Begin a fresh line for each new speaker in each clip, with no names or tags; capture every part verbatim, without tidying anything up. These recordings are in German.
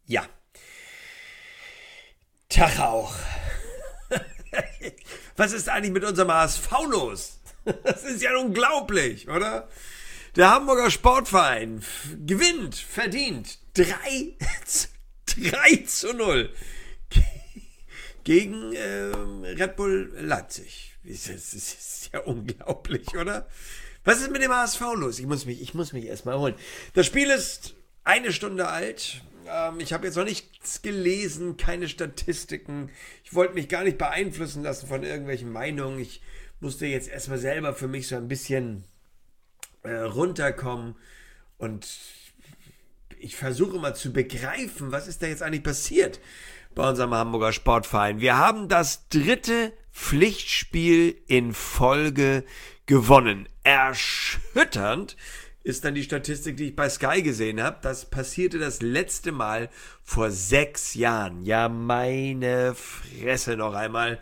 Ja. Tag auch. Was ist eigentlich mit unserem H S V los? Das ist ja unglaublich, oder? Der Hamburger Sportverein gewinnt, verdient drei zu null gegen äh, Red Bull Leipzig. Das ist ja unglaublich, oder? Was ist mit dem H S V los? Ich muss mich, ich muss mich erstmal holen. Das Spiel ist eine Stunde alt. Ähm, ich habe jetzt noch nichts gelesen, keine Statistiken. Ich wollte mich gar nicht beeinflussen lassen von irgendwelchen Meinungen. Ich musste jetzt erstmal selber für mich so ein bisschen äh, runterkommen. Und ich versuche mal zu begreifen, was ist da jetzt eigentlich passiert bei unserem Hamburger Sportverein. Wir haben das dritte Pflichtspiel in Folge gewonnen. Erschütternd ist dann die Statistik, die ich bei Sky gesehen habe. Das passierte das letzte Mal vor sechs Jahren. Ja, meine Fresse noch einmal.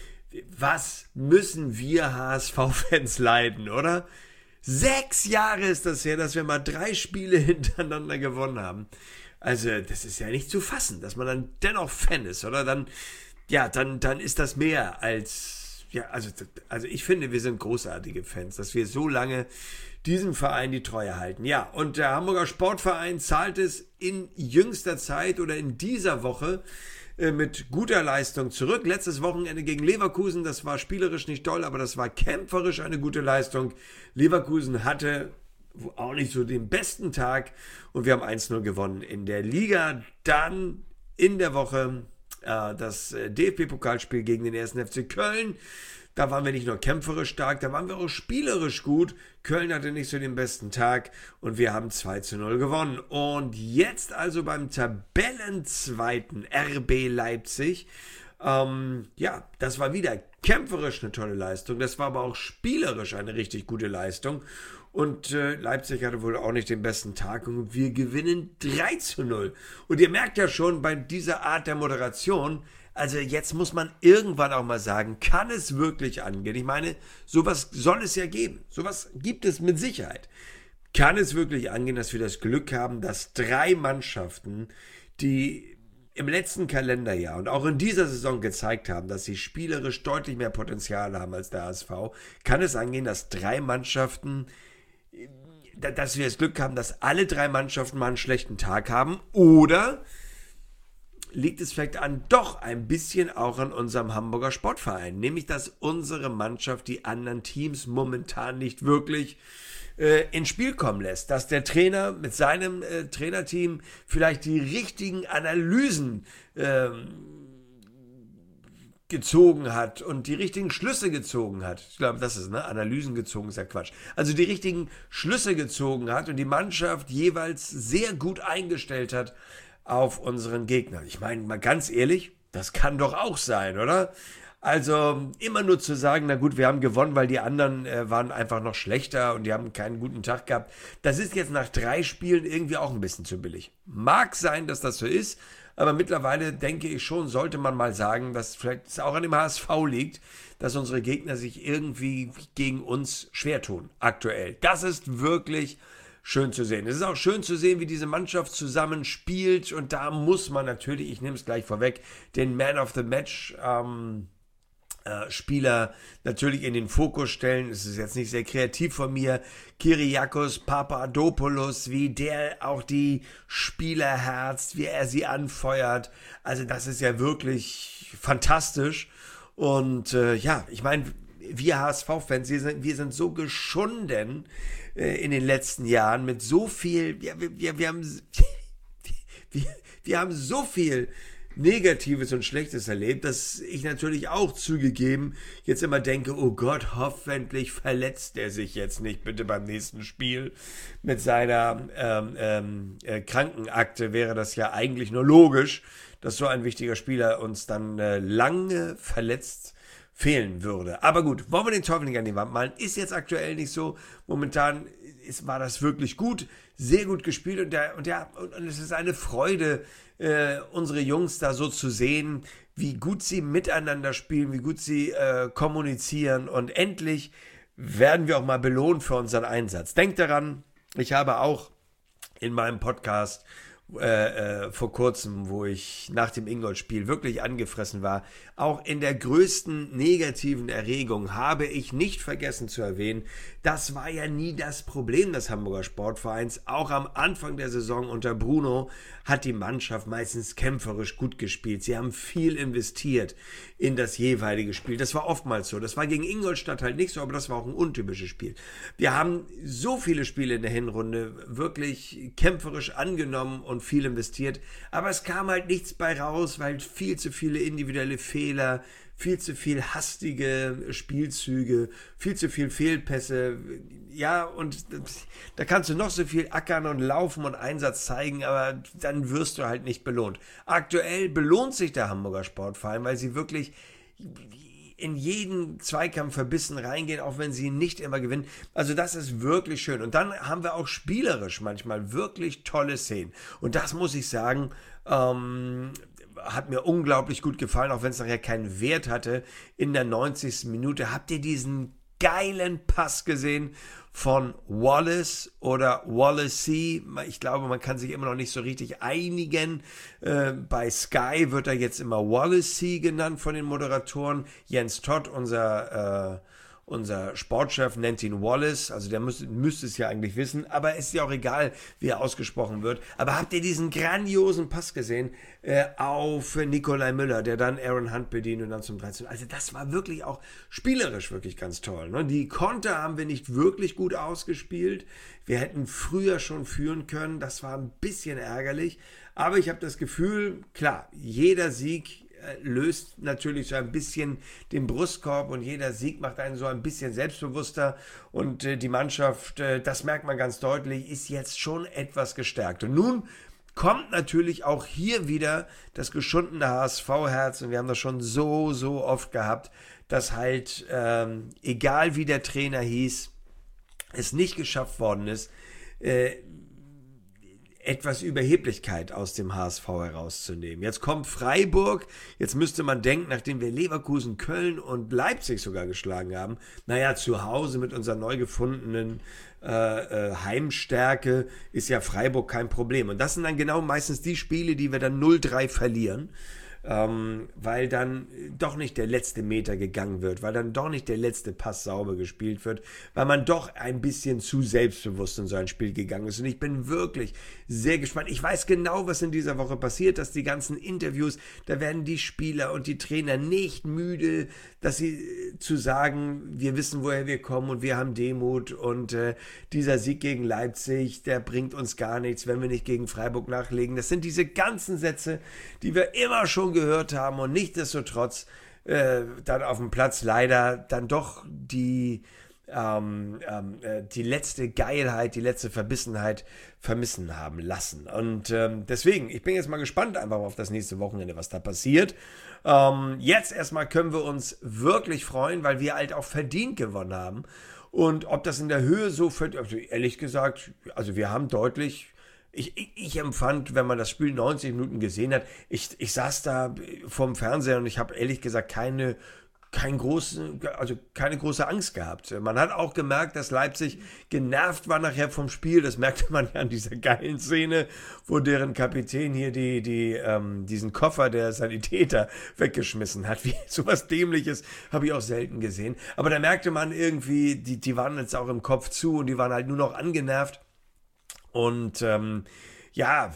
Was müssen wir H S V-Fans leiden, oder? Sechs Jahre ist das her, dass wir mal drei Spiele hintereinander gewonnen haben. Also, das ist ja nicht zu fassen, dass man dann dennoch Fan ist, oder? Dann, ja, dann, dann ist das mehr als, ja, also, also ich finde, wir sind großartige Fans, dass wir so lange diesem Verein die Treue halten. Ja, und der Hamburger Sportverein zahlt es in jüngster Zeit oder in dieser Woche äh, mit guter Leistung zurück. Letztes Wochenende gegen Leverkusen, das war spielerisch nicht toll, aber das war kämpferisch eine gute Leistung. Leverkusen hatte auch nicht so den besten Tag und wir haben eins null gewonnen in der Liga. Dann in der Woche äh, das D F B-Pokalspiel gegen den ersten F C Köln. Da waren wir nicht nur kämpferisch stark, da waren wir auch spielerisch gut. Köln hatte nicht so den besten Tag und wir haben zwei zu null gewonnen. Und jetzt also beim Tabellenzweiten R B Leipzig. Ähm, ja, das war wieder kämpferisch eine tolle Leistung. Das war aber auch spielerisch eine richtig gute Leistung. Und äh, Leipzig hatte wohl auch nicht den besten Tag und wir gewinnen drei zu null. Und ihr merkt ja schon bei dieser Art der Moderation, also jetzt muss man irgendwann auch mal sagen, kann es wirklich angehen? Ich meine, sowas soll es ja geben. Sowas gibt es mit Sicherheit. Kann es wirklich angehen, dass wir das Glück haben, dass drei Mannschaften, die im letzten Kalenderjahr und auch in dieser Saison gezeigt haben, dass sie spielerisch deutlich mehr Potenzial haben als der H S V, kann es angehen, dass drei Mannschaften, dass wir das Glück haben, dass alle drei Mannschaften mal einen schlechten Tag haben, oder liegt es vielleicht an doch ein bisschen auch an unserem Hamburger Sportverein, nämlich dass unsere Mannschaft die anderen Teams momentan nicht wirklich äh, ins Spiel kommen lässt, dass der Trainer mit seinem äh, Trainerteam vielleicht die richtigen Analysen äh, gezogen hat und die richtigen Schlüsse gezogen hat. Ich glaube, das ist, ne? Analysen gezogen ist ja Quatsch. Also die richtigen Schlüsse gezogen hat und die Mannschaft jeweils sehr gut eingestellt hat auf unseren Gegner. Ich meine, mal ganz ehrlich, das kann doch auch sein, oder? Also immer nur zu sagen, na gut, wir haben gewonnen, weil die anderen äh, waren einfach noch schlechter und die haben keinen guten Tag gehabt. Das ist jetzt nach drei Spielen irgendwie auch ein bisschen zu billig. Mag sein, dass das so ist, aber mittlerweile denke ich schon, sollte man mal sagen, dass vielleicht es auch an dem H S V liegt, dass unsere Gegner sich irgendwie gegen uns schwer tun, aktuell. Das ist wirklich schön zu sehen. Es ist auch schön zu sehen, wie diese Mannschaft zusammen spielt und da muss man natürlich, ich nehme es gleich vorweg, den Man of the Match ähm, äh, Spieler natürlich in den Fokus stellen. Es ist jetzt nicht sehr kreativ von mir. Kyriakos Papadopoulos, wie der auch die Spieler herzt, wie er sie anfeuert. Also das ist ja wirklich fantastisch. Und äh, ja, ich meine, wir H S V-Fans, wir sind, wir sind so geschunden äh, in den letzten Jahren mit so viel, ja, wir, wir, wir, haben, wir, wir haben so viel Negatives und Schlechtes erlebt, dass ich natürlich auch zugegeben jetzt immer denke, oh Gott, hoffentlich verletzt er sich jetzt nicht bitte beim nächsten Spiel. Mit seiner ähm, ähm, äh, Krankenakte wäre das ja eigentlich nur logisch, dass so ein wichtiger Spieler uns dann äh, lange verletzt fehlen würde. Aber gut, wollen wir den Teufel nicht an die Wand malen? Ist jetzt aktuell nicht so. Momentan ist, war das wirklich gut, sehr gut gespielt und, der, und, ja, und, und es ist eine Freude, äh, unsere Jungs da so zu sehen, wie gut sie miteinander spielen, wie gut sie äh, kommunizieren und endlich werden wir auch mal belohnt für unseren Einsatz. Denkt daran, ich habe auch in meinem Podcast äh, äh, vor kurzem, wo ich nach dem Ingolstadt-Spiel wirklich angefressen war. Auch in der größten negativen Erregung habe ich nicht vergessen zu erwähnen, das war ja nie das Problem des Hamburger Sportvereins. Auch am Anfang der Saison unter Bruno hat die Mannschaft meistens kämpferisch gut gespielt. Sie haben viel investiert in das jeweilige Spiel. Das war oftmals so. Das war gegen Ingolstadt halt nicht so, aber das war auch ein untypisches Spiel. Wir haben so viele Spiele in der Hinrunde wirklich kämpferisch angenommen und viel investiert, aber es kam halt nichts bei raus, weil viel zu viele individuelle Fehler, viel zu viel hastige Spielzüge, viel zu viel Fehlpässe, ja, und da kannst du noch so viel ackern und laufen und Einsatz zeigen, aber dann wirst du halt nicht belohnt. Aktuell belohnt sich der Hamburger Sportverein, weil sie wirklich in jeden Zweikampf verbissen reingehen, auch wenn sie nicht immer gewinnen. Also das ist wirklich schön. Und dann haben wir auch spielerisch manchmal wirklich tolle Szenen. Und das muss ich sagen, ähm, hat mir unglaublich gut gefallen, auch wenn es nachher keinen Wert hatte. In der neunzigsten Minute habt ihr diesen geilen Pass gesehen von Wallace oder Wallacey. Ich glaube, man kann sich immer noch nicht so richtig einigen. Äh, bei Sky wird er jetzt immer Wallacey genannt von den Moderatoren. Jens Todd, unser, äh, unser Sportchef, nennt ihn Wallace. Also der müsste, müsste es ja eigentlich wissen. Aber ist ja auch egal, wie er ausgesprochen wird. Aber habt ihr diesen grandiosen Pass gesehen äh, auf Nikolai Müller, der dann Aaron Hunt bedient und dann zum dreizehn. Also das war wirklich auch spielerisch wirklich ganz toll. Ne? Die Konter haben wir nicht wirklich gut ausgespielt. Wir hätten früher schon führen können. Das war ein bisschen ärgerlich. Aber ich habe das Gefühl, klar, jeder Sieg löst natürlich so ein bisschen den Brustkorb und jeder Sieg macht einen so ein bisschen selbstbewusster und äh, die Mannschaft, äh, das merkt man ganz deutlich, ist jetzt schon etwas gestärkt. Und nun kommt natürlich auch hier wieder das geschundene H S V-Herz und wir haben das schon so, so oft gehabt, dass halt, ähm, egal wie der Trainer hieß, es nicht geschafft worden ist, äh, etwas Überheblichkeit aus dem H S V herauszunehmen. Jetzt kommt Freiburg, jetzt müsste man denken, nachdem wir Leverkusen, Köln und Leipzig sogar geschlagen haben, naja, zu Hause mit unserer neu gefundenen äh, äh, Heimstärke ist ja Freiburg kein Problem. Und das sind dann genau meistens die Spiele, die wir dann null drei verlieren. Ähm, weil dann doch nicht der letzte Meter gegangen wird, weil dann doch nicht der letzte Pass sauber gespielt wird, weil man doch ein bisschen zu selbstbewusst in so ein Spiel gegangen ist. Und ich bin wirklich sehr gespannt. Ich weiß genau, was in dieser Woche passiert, dass die ganzen Interviews, da werden die Spieler und die Trainer nicht müde, dass sie zu sagen, wir wissen, woher wir kommen und wir haben Demut und äh, dieser Sieg gegen Leipzig, der bringt uns gar nichts, wenn wir nicht gegen Freiburg nachlegen. Das sind diese ganzen Sätze, die wir immer schon gehört haben und nichtsdestotrotz äh, dann auf dem Platz leider dann doch die, ähm, ähm, äh, die letzte Geilheit, die letzte Verbissenheit vermissen haben lassen. Und ähm, deswegen, ich bin jetzt mal gespannt einfach auf das nächste Wochenende, was da passiert. Ähm, jetzt erstmal können wir uns wirklich freuen, weil wir halt auch verdient gewonnen haben. Und ob das in der Höhe so verdient, also ehrlich gesagt, also wir haben deutlich. Ich, ich, ich empfand, wenn man das Spiel neunzig Minuten gesehen hat, ich, ich saß da vorm Fernseher und ich habe ehrlich gesagt keine, kein großen, also keine große Angst gehabt. Man hat auch gemerkt, dass Leipzig genervt war nachher vom Spiel. Das merkte man ja an dieser geilen Szene, wo deren Kapitän hier die, die, ähm, diesen Koffer der Sanitäter weggeschmissen hat. Wie sowas Dämliches habe ich auch selten gesehen. Aber da merkte man irgendwie, die, die waren jetzt auch im Kopf zu und die waren halt nur noch angenervt. Und ähm, ja,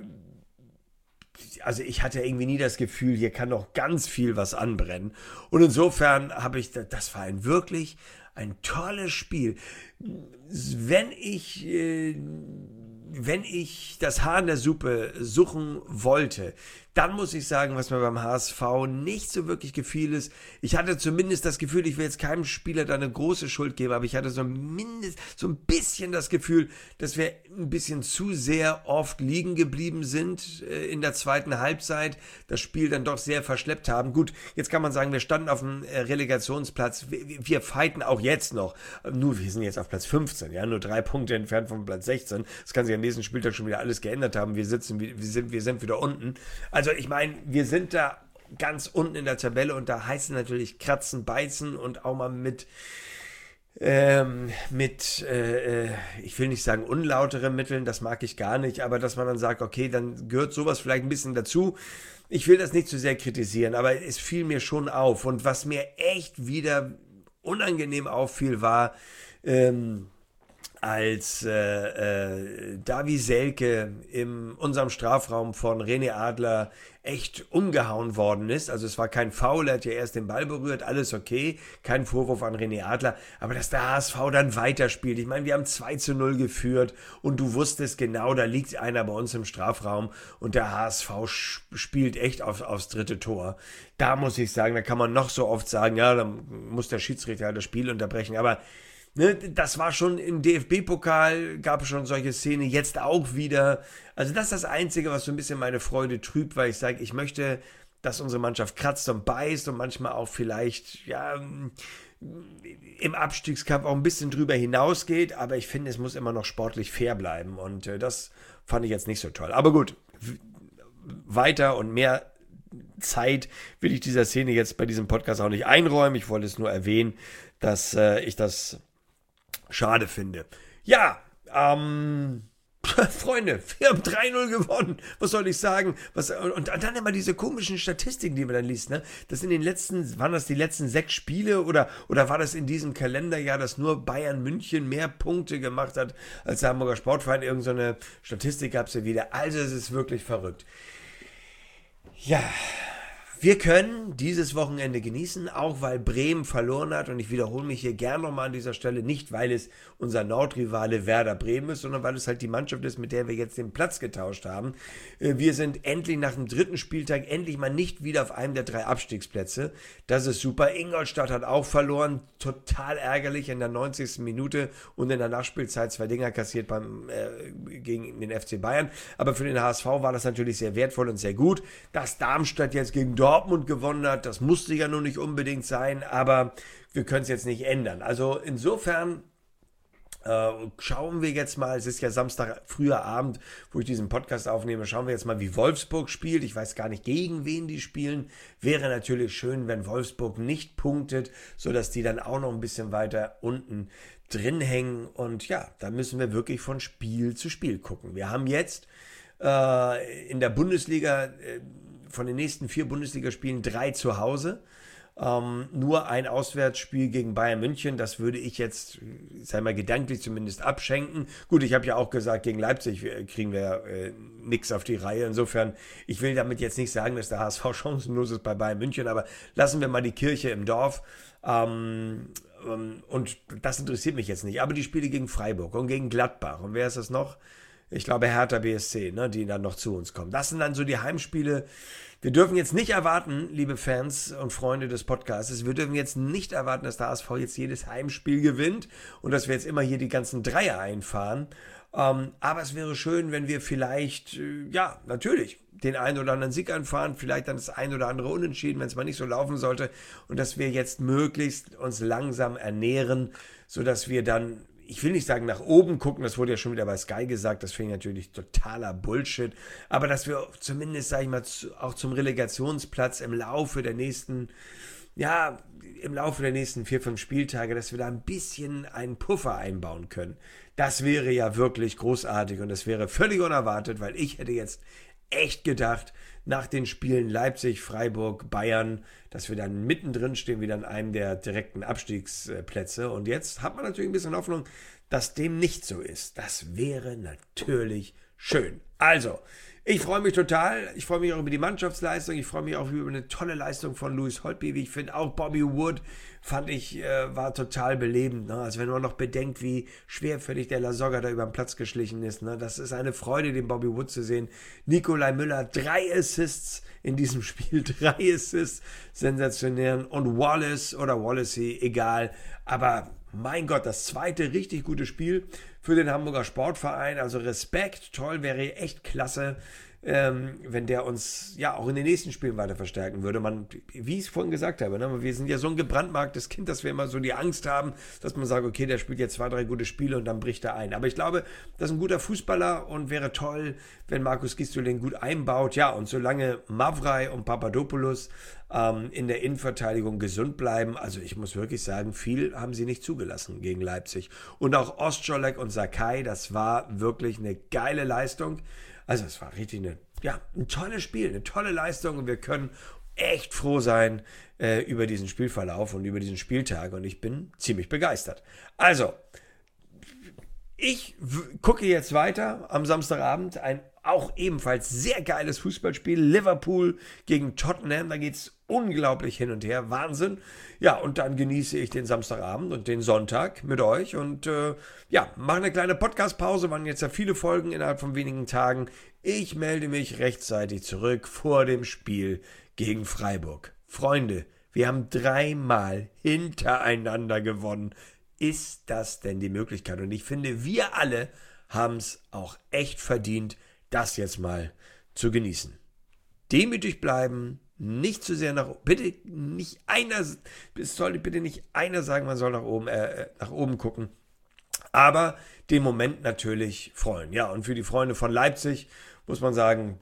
also ich hatte irgendwie nie das Gefühl, hier kann noch ganz viel was anbrennen. Und insofern habe ich, das war ein wirklich ein tolles Spiel. Wenn ich, äh, wenn ich das Haar in der Suppe suchen wollte, dann muss ich sagen, was mir beim H S V nicht so wirklich gefiel ist, ich hatte zumindest das Gefühl, ich will jetzt keinem Spieler da eine große Schuld geben, aber ich hatte so, mindest, so ein bisschen das Gefühl, dass wir ein bisschen zu sehr oft liegen geblieben sind äh, in der zweiten Halbzeit, das Spiel dann doch sehr verschleppt haben. Gut, jetzt kann man sagen, wir standen auf dem äh, Relegationsplatz, wir, wir fighten auch jetzt noch, nur wir sind jetzt auf Platz fünfzehn, ja, nur drei Punkte entfernt von Platz sechzehn, das kann sich am nächsten Spieltag schon wieder alles geändert haben, wir sitzen, wir sind, wir sind wieder unten, also ich meine, wir sind da ganz unten in der Tabelle und da heißt es natürlich kratzen, beißen und auch mal mit ähm, mit, äh, äh, ich will nicht sagen unlauteren Mitteln, das mag ich gar nicht, aber dass man dann sagt, okay, dann gehört sowas vielleicht ein bisschen dazu. Ich will das nicht zu sehr kritisieren, aber es fiel mir schon auf. Und was mir echt wieder unangenehm auffiel, war, ähm, als äh, äh, Davy Selke in unserem Strafraum von René Adler echt umgehauen worden ist. Also es war kein Foul, er hat ja erst den Ball berührt, alles okay, kein Vorwurf an René Adler, aber dass der H S V dann weiterspielt. Ich meine, wir haben zwei zu null geführt und du wusstest genau, da liegt einer bei uns im Strafraum und der H S V spielt echt auf, aufs dritte Tor. Da muss ich sagen, da kann man noch so oft sagen, ja, dann muss der Schiedsrichter das Spiel unterbrechen, aber ne, das war schon im D F B-Pokal, gab es schon solche Szenen, jetzt auch wieder. Also das ist das Einzige, was so ein bisschen meine Freude trübt, weil ich sage, ich möchte, dass unsere Mannschaft kratzt und beißt und manchmal auch vielleicht, ja, im Abstiegskampf auch ein bisschen drüber hinausgeht, aber ich finde, es muss immer noch sportlich fair bleiben und äh, das fand ich jetzt nicht so toll. Aber gut, weiter und mehr Zeit will ich dieser Szene jetzt bei diesem Podcast auch nicht einräumen. Ich wollte es nur erwähnen, dass äh, ich das schade finde. Ja, ähm, Freunde, wir haben drei null gewonnen. Was soll ich sagen? Was, und dann immer diese komischen Statistiken, die man dann liest, ne? Das in den letzten, waren das die letzten sechs Spiele oder, oder war das in diesem Kalenderjahr, dass nur Bayern München mehr Punkte gemacht hat als der Hamburger Sportverein? Irgend so eine Statistik gab es ja wieder. Also es ist wirklich verrückt. Ja, wir können dieses Wochenende genießen, auch weil Bremen verloren hat. Und ich wiederhole mich hier gern nochmal an dieser Stelle, nicht weil es unser Nordrivale Werder Bremen ist, sondern weil es halt die Mannschaft ist, mit der wir jetzt den Platz getauscht haben. Wir sind endlich nach dem dritten Spieltag endlich mal nicht wieder auf einem der drei Abstiegsplätze. Das ist super. Ingolstadt hat auch verloren, total ärgerlich in der neunzigsten Minute und in der Nachspielzeit zwei Dinger kassiert beim, äh, gegen den F C Bayern. Aber für den H S V war das natürlich sehr wertvoll und sehr gut. Dass Darmstadt jetzt gegen Dortmund gewonnen hat, das musste ja nun nicht unbedingt sein, aber wir können es jetzt nicht ändern. Also insofern äh, schauen wir jetzt mal, es ist ja Samstag früher Abend, wo ich diesen Podcast aufnehme, schauen wir jetzt mal, wie Wolfsburg spielt. Ich weiß gar nicht, gegen wen die spielen. Wäre natürlich schön, wenn Wolfsburg nicht punktet, sodass die dann auch noch ein bisschen weiter unten drin hängen. Und ja, da müssen wir wirklich von Spiel zu Spiel gucken. Wir haben jetzt äh, in der Bundesliga äh, von den nächsten vier Bundesligaspielen drei zu Hause. Ähm, nur ein Auswärtsspiel gegen Bayern München, das würde ich jetzt, sei mal gedanklich zumindest, abschenken. Gut, ich habe ja auch gesagt, gegen Leipzig kriegen wir äh, nichts auf die Reihe. Insofern, ich will damit jetzt nicht sagen, dass der H S V chancenlos ist bei Bayern München, aber lassen wir mal die Kirche im Dorf. Ähm, ähm, und das interessiert mich jetzt nicht. Aber die Spiele gegen Freiburg und gegen Gladbach. Und wer ist das noch? Ich glaube Hertha B S C, ne, die dann noch zu uns kommen. Das sind dann so die Heimspiele. Wir dürfen jetzt nicht erwarten, liebe Fans und Freunde des Podcasts, wir dürfen jetzt nicht erwarten, dass der H S V jetzt jedes Heimspiel gewinnt und dass wir jetzt immer hier die ganzen Dreier einfahren. Ähm, aber es wäre schön, wenn wir vielleicht, äh, ja, natürlich, den einen oder anderen Sieg einfahren, vielleicht dann das ein oder andere Unentschieden, wenn es mal nicht so laufen sollte. Und dass wir jetzt möglichst uns langsam ernähren, sodass wir dann, ich will nicht sagen nach oben gucken, das wurde ja schon wieder bei Sky gesagt, das finde ich natürlich totaler Bullshit, aber dass wir zumindest, sage ich mal, auch zum Relegationsplatz im Laufe der nächsten, ja, im Laufe der nächsten vier, fünf Spieltage, dass wir da ein bisschen einen Puffer einbauen können. Das wäre ja wirklich großartig und das wäre völlig unerwartet, weil ich hätte jetzt echt gedacht, nach den Spielen Leipzig, Freiburg, Bayern, dass wir dann mittendrin stehen, wieder in einem der direkten Abstiegsplätze. Und jetzt hat man natürlich ein bisschen Hoffnung, dass dem nicht so ist. Das wäre natürlich schön. Also, ich freue mich total. Ich freue mich auch über die Mannschaftsleistung. Ich freue mich auch über eine tolle Leistung von Louis Holtby. Wie ich finde, auch Bobby Wood fand ich, äh, war total belebend. Ne? Also wenn man noch bedenkt, wie schwerfällig der Lasogga da über den Platz geschlichen ist. Ne? Das ist eine Freude, den Bobby Wood zu sehen. Nikolai Müller, drei Assists in diesem Spiel. Drei Assists, sensationell. Und Wallace oder Wallacey, egal. Aber mein Gott, das zweite richtig gute Spiel für den Hamburger Sportverein. Also Respekt, toll, wäre echt klasse, ähm, wenn der uns ja auch in den nächsten Spielen weiter verstärken würde. Man, wie ich es vorhin gesagt habe, ne, wir sind ja so ein gebrandmarktes Kind, dass wir immer so die Angst haben, dass man sagt, okay, der spielt jetzt zwei, drei gute Spiele und dann bricht er ein. Aber ich glaube, das ist ein guter Fußballer und wäre toll, wenn Markus Gisdol den gut einbaut. Ja, und solange Mavrei und Papadopoulos ähm, in der Innenverteidigung gesund bleiben, also ich muss wirklich sagen, viel haben sie nicht zugelassen gegen Leipzig. Und auch Ostscholek und Sakai, das war wirklich eine geile Leistung. Also es war richtig eine, ja, ein tolles Spiel, eine tolle Leistung und wir können echt froh sein äh, über diesen Spielverlauf und über diesen Spieltag und ich bin ziemlich begeistert. Also, ich w- gucke jetzt weiter am Samstagabend, ein auch ebenfalls sehr geiles Fußballspiel, Liverpool gegen Tottenham, da geht es unglaublich hin und her, Wahnsinn. Ja, und dann genieße ich den Samstagabend und den Sonntag mit euch und äh, ja, mache eine kleine Podcast-Pause, waren jetzt ja viele Folgen innerhalb von wenigen Tagen. Ich melde mich rechtzeitig zurück vor dem Spiel gegen Freiburg. Freunde, wir haben dreimal hintereinander gewonnen. Ist das denn die Möglichkeit? Und ich finde, wir alle haben es auch echt verdient, das jetzt mal zu genießen. Demütig bleiben, nicht zu sehr nach oben. Bitte nicht einer, es soll bitte nicht einer sagen, man soll nach oben, äh, nach oben gucken. Aber den Moment natürlich freuen. Ja, und für die Freunde von Leipzig muss man sagen,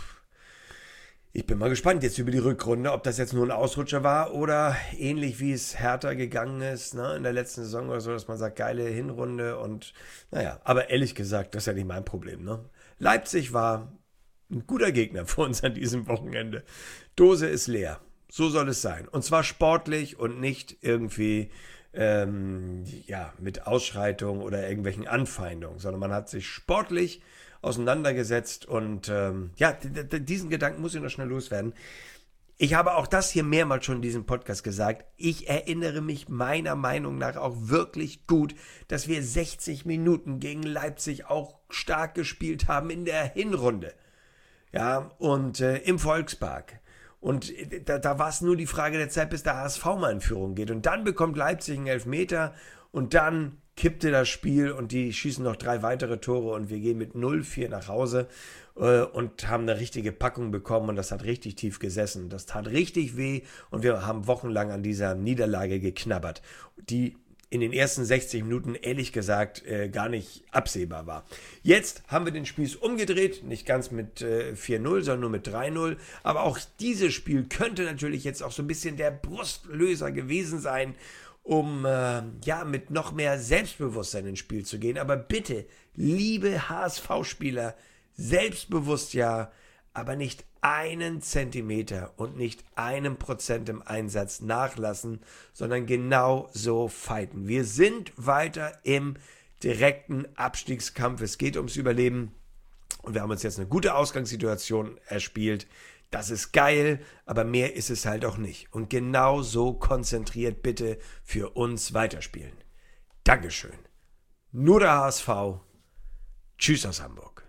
ich bin mal gespannt jetzt über die Rückrunde, ob das jetzt nur ein Ausrutscher war oder ähnlich wie es Hertha gegangen ist, ne, in der letzten Saison oder so, dass man sagt, geile Hinrunde und naja, aber ehrlich gesagt, das ist ja nicht mein Problem, ne. Leipzig war ein guter Gegner für uns an diesem Wochenende. Dose ist leer. So soll es sein. Und zwar sportlich und nicht irgendwie ähm, ja, mit Ausschreitungen oder irgendwelchen Anfeindungen, sondern man hat sich sportlich auseinandergesetzt und ähm, ja, d- d- diesen Gedanken muss ich noch schnell loswerden. Ich habe auch das hier mehrmals schon in diesem Podcast gesagt. Ich erinnere mich meiner Meinung nach auch wirklich gut, dass wir sechzig Minuten gegen Leipzig auch stark gespielt haben in der Hinrunde. Ja, und äh, im Volkspark. Und äh, da, da war es nur die Frage der Zeit, bis der H S V mal in Führung geht. Und dann bekommt Leipzig einen Elfmeter und dann kippte das Spiel und die schießen noch drei weitere Tore und wir gehen mit null vier nach Hause äh, und haben eine richtige Packung bekommen und das hat richtig tief gesessen. Das tat richtig weh und wir haben wochenlang an dieser Niederlage geknabbert, die in den ersten sechzig Minuten ehrlich gesagt äh, gar nicht absehbar war. Jetzt haben wir den Spieß umgedreht, nicht ganz mit äh, vier null, sondern nur mit drei null. Aber auch dieses Spiel könnte natürlich jetzt auch so ein bisschen der Brustlöser gewesen sein, um äh, ja mit noch mehr Selbstbewusstsein ins Spiel zu gehen. Aber bitte, liebe H S V-Spieler, selbstbewusst ja, aber nicht einen Zentimeter und nicht einen Prozent im Einsatz nachlassen, sondern genau so fighten. Wir sind weiter im direkten Abstiegskampf. Es geht ums Überleben und wir haben uns jetzt eine gute Ausgangssituation erspielt. Das ist geil, aber mehr ist es halt auch nicht. Und genau so konzentriert bitte für uns weiterspielen. Dankeschön. Nur der H S V. Tschüss aus Hamburg.